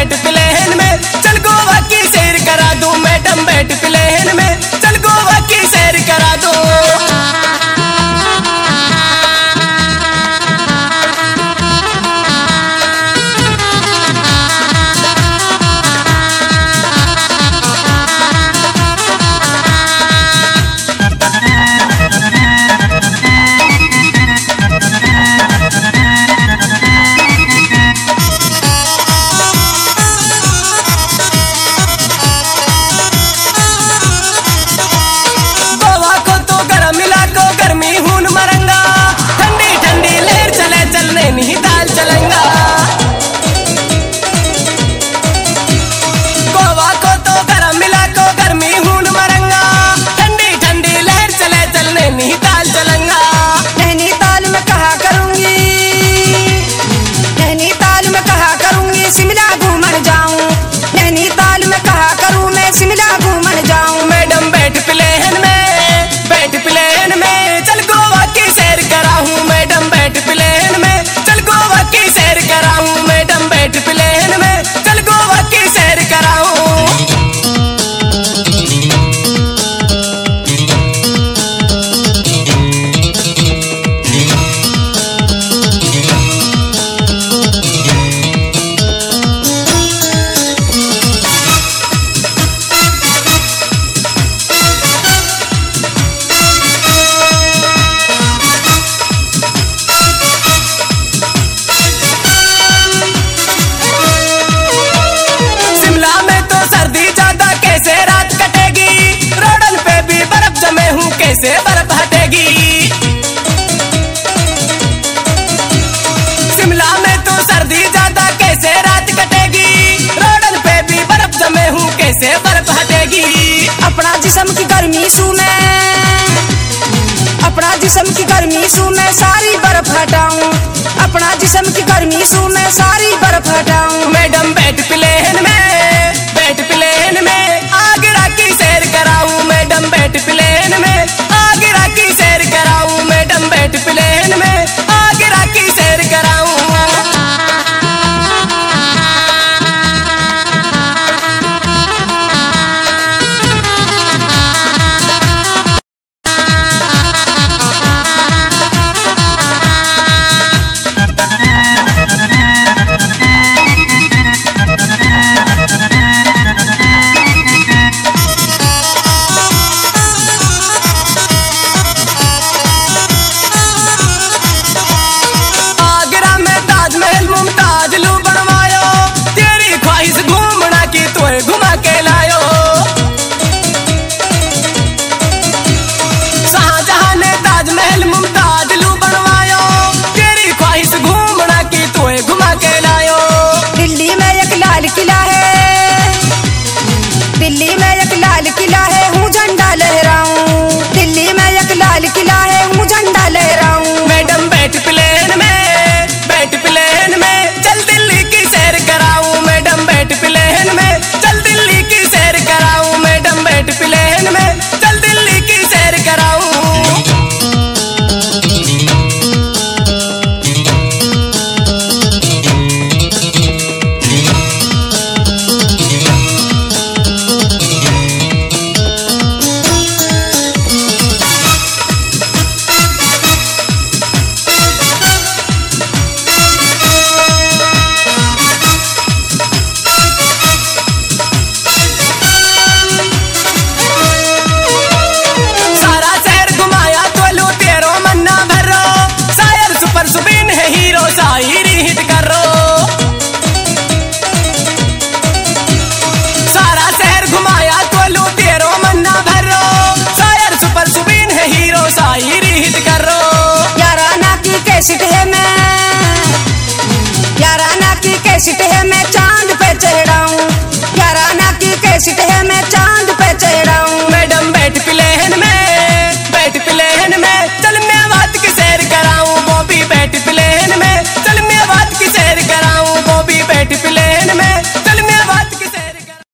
बैठ प्लेन में, चल गोवा की सैर करा दूं। मैडम बैठ प्लेन में, चल गोवा की सैर करा दूं। नैनीताल चलेंगा गोवा को तो गरम मिला को गर्मी हून मरंगा। ठंडी ठंडी लहर चले चल नैनीताल चलेंगा। नैनीताल में कहा करूंगी, नैनीताल में कहा करूंगी शिमला घूमन जाऊं। नैनीताल में कहा करूं मैं शिमला घूमन जाऊं। मैडम बैठ प्लेन में, बैठ प्लेन में, चल गोवा की सैर कराऊं। मैडम बैठ प्लेन में, चल गोवा की सैर कराऊं। मैडम बैठ प्लेन में, चल गोवा की सैर कराऊं। कैसे बर्फ हटेगी शिमला में तो सर्दी ज्यादा, कैसे रात कटेगी। रोडन पे भी बर्फ जमे हूँ, कैसे बर्फ हटेगी। अपना जिस्म की गर्मी सू मैं, अपना जिस्म की गर्मी सू मैं सारी बर्फ हटाऊं। अपना जिस्म की गर्मी सू मैं सारी बर्फ हटाऊं। मैडम बैठ प्लेन में, बैठ प्लेन में, आगरा की सैर कराऊं। मैडम बैठ प्लेन में, आगरा की सैर कराऊं। मैडम बैठ प्लेन में, आगरा की सैर कराऊं। घुमा के लायो शाहजहां ने ताजमहल मुमताज लू बनवायो। तेरी ख्वाहिश घूमना की तोए घुमा के लायो। दिल्ली में एक लाल किला है, दिल्ली में एक लाल किला है, हूँ झंडा लहराऊं। दिल्ली में एक लाल किला है, हूँ झंडा लहराऊं। मैडम बैठ प्लेन में, बैठ प्लेन में, चल दिल्ली की सैर कराऊं। मैडम बैठ प्लेन में, चल दिल्ली की सैर कराऊं। मैडम बैठ प्लेन में, चल दिल्ली की सैर कराऊं। कैसेट है